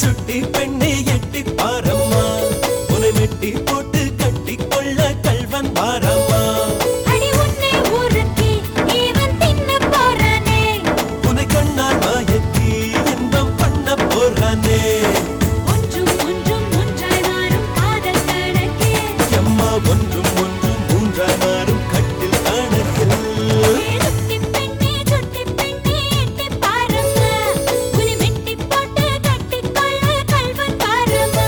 சுட்டி பெண்ணே எட்டி பாரம்மா உன்னை மெட்டி போட்டு கட்டி கொள்ள கல்வன் வாரம்மா அடி உன்னை ஊருக்கு இவன் தின்ன போறானே உன்னை கண்ணால் மயக்கி இன்பம் பண்ண போறானே ஒன்றும் ஒன்றும் ஒன்றாய் மாறும் காதல் கணக்கே எம்மா ஒன்றும் ஒன்றும் மூன்றாய் மாறும் கட்டில் கணக்கில் சுட்டி பெண்ணே எட்டி பாரம்மா உன்னை மெட்டி போட்டு கட்டி கொள்ள கல்வன் வாரம்மா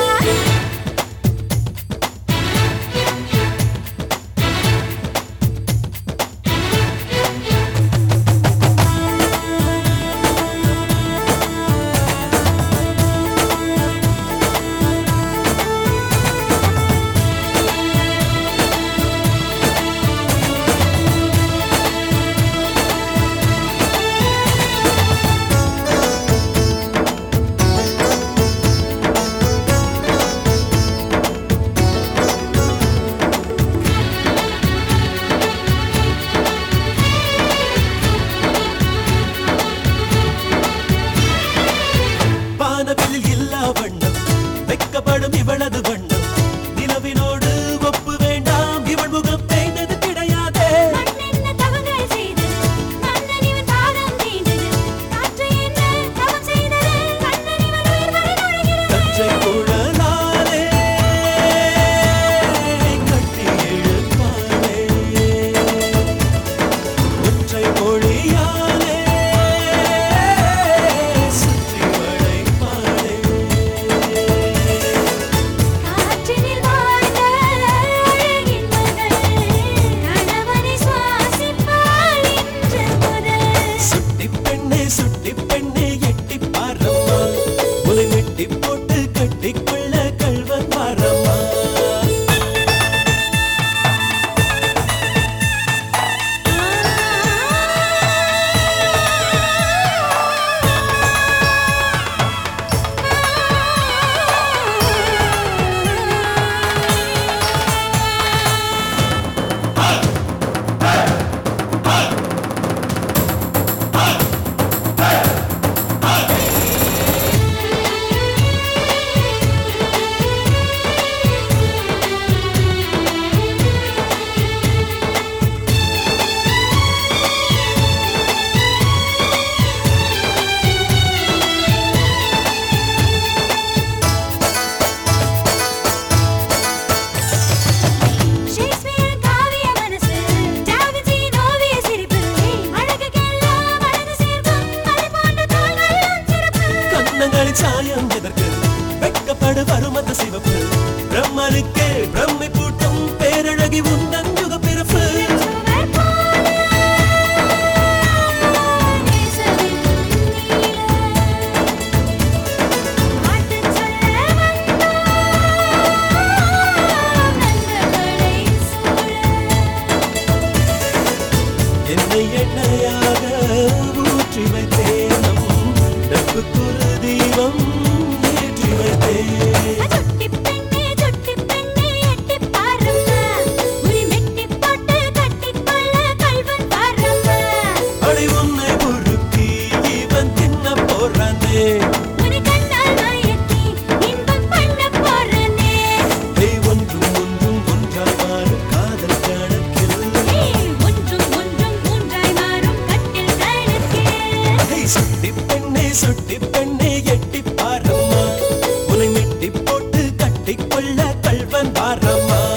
வானவில் இல்லா வண்ணம் வெக்கப்படும் இவளது வண்ணம் நிலவினோடு ஒப்பு வேண்டாம் இவள் முகம் தேய்ந்தது கிடையாதே மண்ணென்ன தவங்கள் செய்தது மன்னன் இவன் பாதம் தீண்டது காற்று என்ன தவம் செய்தது கண்ணன் இவன் உயிர் வரை நுழைகிறது கச்சை குழலாலே கட்டி இழுப்பாளே ஒற்றை மொழியாலே சுற்றி வளைப்பாளே காற்றினில் வாழ்ந்த அழகின் மகள் கணவனை சுவாசிப்பாள் இன்று முதல் சுட்டி பெண்ணே எட்டி பாரம்மா உன்னை மெட்டி போட்டு கட்டிக்கொள்ள கல்வன் வாரம்மா ஷேக்ஸ்பியர் காவிய மனசு டாவின்சி ஓவிய சிரிப்பு அழகுக்கெல்லாம் அழகு சேர்க்கும் மலை போன்ற தோள்களும் சிறப்பு கண்ணங்களின் சாயம் எதற்கு வெட்கப்படு வருமத்த சிவப்பு பிரம்மனுக்கே பிரம்மை பூட்டும் பேரழகி உந்தன் யுக பிறப்பு சுவர் போல நேசமின் நீல பாட்டுச் சொல்ல வந்தோம் நந்தவளை சூழ என்னை எண்ணெயாக ஊற்றி வைத்தேனும் நட்புக்குரு தீபம் ஏற்றி வைத்தேன் சுட்டி பெண்ணே எட்டி பாரம்மா உரி மெட்டி போட்டு கட்டிக்கொள்ள கல்வன் வாரம்மா அடி உன்னை உருக்கி இவன் தின்ன போறானே உன்னை கண்ணால் மயக்கி இன்பம் பண்ண போறனே ஒன்றும் ஒன்றும் ஒன்றாய் மாறும் காதல் கணக்கில் ஒன்றும் ஒன்றும் மூன்றாய் மாறும் கட்டில் கணக்கே சுட்டி பெண்ணே எட்டி பாரம்மா உன்னை மெட்டி போட்டு கட்டிக்கொள்ள கல்வன் வாரம்மா